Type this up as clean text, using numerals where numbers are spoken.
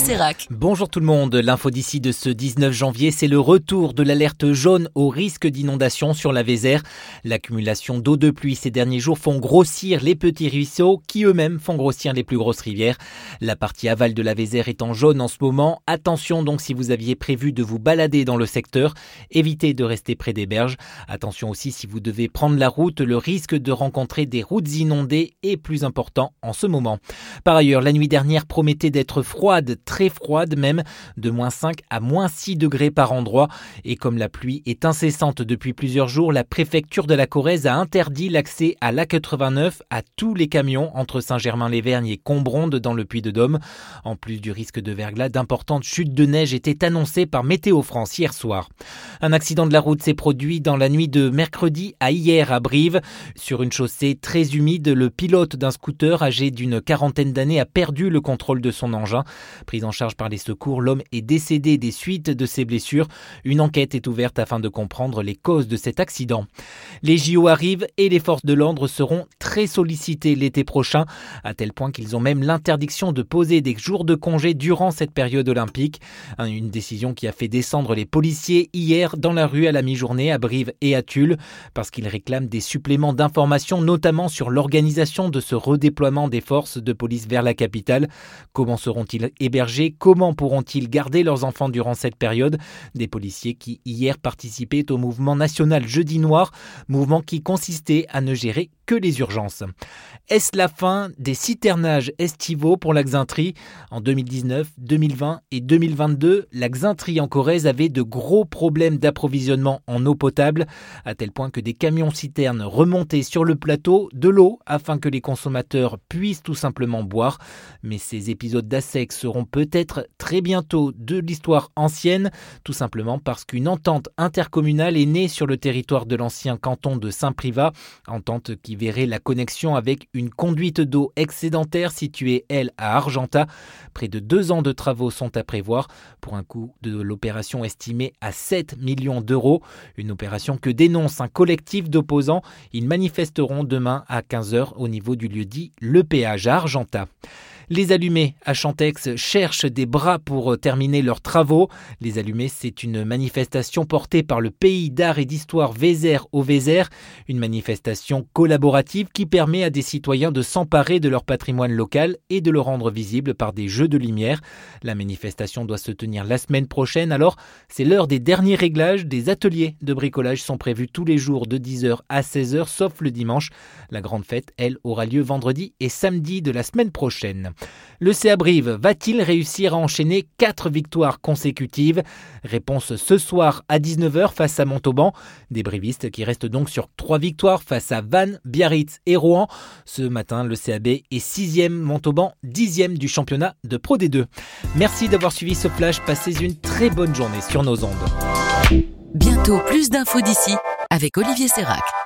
Sérac. Bonjour tout le monde, l'info d'ici de ce 19 janvier, c'est le retour de l'alerte jaune au risque d'inondation sur la Vézère. L'accumulation d'eau de pluie ces derniers jours font grossir les petits ruisseaux qui eux-mêmes font grossir les plus grosses rivières. La partie aval de la Vézère est en jaune en ce moment. Attention donc si vous aviez prévu de vous balader dans le secteur, évitez de rester près des berges. Attention aussi si vous devez prendre la route, le risque de rencontrer des routes inondées est plus important en ce moment. Par ailleurs, la nuit dernière promettait d'être froide, très froide même, de -5 à -6 degrés par endroit. Et comme la pluie est incessante depuis plusieurs jours, la préfecture de la Corrèze a interdit l'accès à l'A89 à tous les camions entre Saint-Germain-les-Vergnes et Combronde dans le Puy-de-Dôme. En plus du risque de verglas, d'importantes chutes de neige étaient annoncées par Météo France hier soir. Un accident de la route s'est produit dans la nuit de mercredi à hier à Brive. Sur une chaussée très humide, le pilote d'un scooter âgé d'une quarantaine d'années a perdu le contrôle de son engin. Pris en charge par les secours, l'homme est décédé des suites de ses blessures. Une enquête est ouverte afin de comprendre les causes de cet accident. Les JO arrivent et les forces de l'ordre seront très sollicitées l'été prochain, à tel point qu'ils ont même l'interdiction de poser des jours de congé durant cette période olympique. Une décision qui a fait descendre les policiers hier dans la rue à la mi-journée à Brive et à Tulle, parce qu'ils réclament des suppléments d'informations, notamment sur l'organisation de ce redéploiement des forces de police vers la capitale. Comment seront-ils hébergés? Comment pourront-ils garder leurs enfants durant cette période? Des policiers qui hier participaient au mouvement national Jeudi Noir, mouvement qui consistait à ne gérer que les urgences. Est-ce la fin des citernages estivaux pour la Xaintrie? En 2019, 2020 et 2022, la Xaintrie en Corrèze avait de gros problèmes d'approvisionnement en eau potable, à tel point que des camions-citernes remontaient sur le plateau de l'eau afin que les consommateurs puissent tout simplement boire. Mais ces épisodes d'assec seront peut-être très bientôt de l'histoire ancienne, tout simplement parce qu'une entente intercommunale est née sur le territoire de l'ancien canton de Saint-Privat, entente qui verrait la connexion avec une conduite d'eau excédentaire située, elle, à Argentat. Près de 2 ans de travaux sont à prévoir pour un coût de l'opération estimé à 7 millions d'euros. Une opération que dénonce un collectif d'opposants. Ils manifesteront demain à 15h au niveau du lieu-dit Le Péage à Argentat. Les Allumés à Chantex cherchent des bras pour terminer leurs travaux. Les Allumés, c'est une manifestation portée par le Pays d'art et d'histoire Vézère au Vézère. Une manifestation collaborative qui permet à des citoyens de s'emparer de leur patrimoine local et de le rendre visible par des jeux de lumière. La manifestation doit se tenir la semaine prochaine, alors c'est l'heure des derniers réglages. Des ateliers de bricolage sont prévus tous les jours de 10h à 16h, sauf le dimanche. La grande fête, elle, aura lieu vendredi et samedi de la semaine prochaine. Le CA Brive va-t-il réussir à enchaîner 4 victoires consécutives? Réponse ce soir à 19h face à Montauban. Des brivistes qui restent donc sur 3 victoires face à Vannes, Biarritz et Rouen. Ce matin, le CAB est 6e, Montauban 10e du championnat de Pro D2. Merci d'avoir suivi ce flash. Passez une très bonne journée sur nos ondes. Bientôt plus d'infos d'ici avec Olivier Sérac.